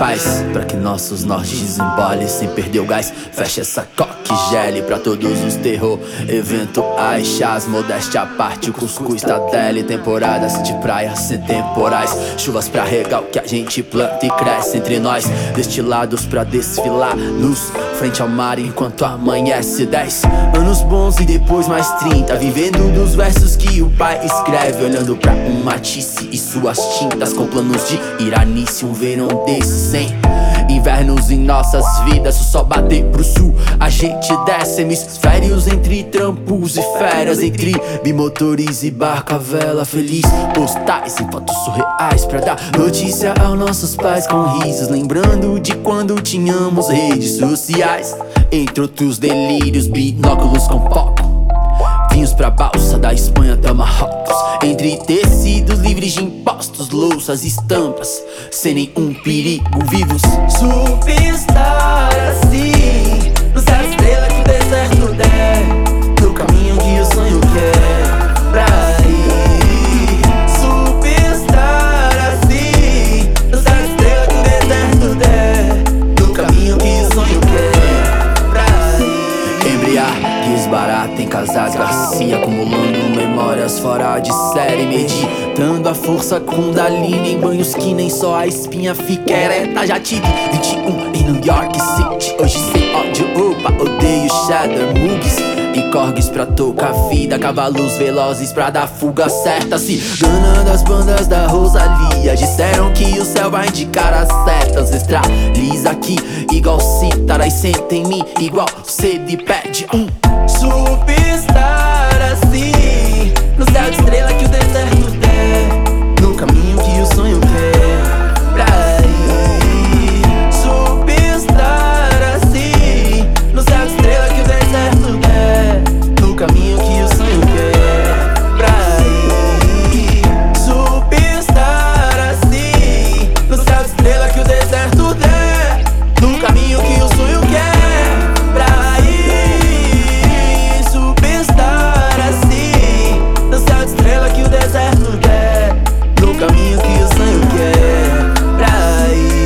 paz, pra que nossos nortes desembole sem perder o gás. Fecha essa coque gele pra todos os terror eventuais. Chás, modéstia à parte, o cuscuz tá dele. Temporadas de praia sem temporais, chuvas pra regar o que a gente planta e cresce entre nós. Destilados pra desfilar, luz frente ao mar enquanto amanhece. 10 anos bons e depois mais 30, vivendo dos versos que o pai escreve, olhando pra um Matisse e suas tintas, com planos de iranice. Um verão desse sem invernos em nossas vidas. Se o sol bater pro sul, a gente desce. Hemisférios entre trampos e férias, entre bimotores e barca, vela feliz. Postais em fotos surreais pra dar notícia aos nossos pais com risos, lembrando de quando tínhamos redes sociais. Entre outros delírios, binóculos com foco, vinhos pra balsa da Espanha até Marrocos. Entre tecidos livres de impostos, louças, estampas, sem nenhum perigo, vivos. Superstar assim, no céu estrela que o deserto der, no caminho que o sonho quer pra ir. Superstar assim, no céu estrela que o deserto der, no caminho que o sonho quer pra ir. Embriagues baratem, casais Garcia, acumulando memórias fora de série, meditando a força Kundalini em banhos que nem só a espinha fica ereta. Já tive 21 em New York City, hoje sem ódio, opa, odeio cheddar, mugs e corgis pra tocar vida, cavalos velozes pra dar fuga certa. Cigana das bandas da Rosalia, disseram que o céu vai indicar as setas. Ancestraliza aqui igual cítara e senta em mim igual sede pede um. Superstar assim, no céu de estrela que o deserto der, no caminho que o sonho quer pra ir. Superstar assim, no céu de estrela que o deserto der, no caminho que o sonho quer pra ir. Superstar assim, no céu de estrela que o deserto der, no caminho que o sonho quer pra ir. Superstar assim, no céu de estrela que o deserto der, no caminho que o sonho quer pra ir.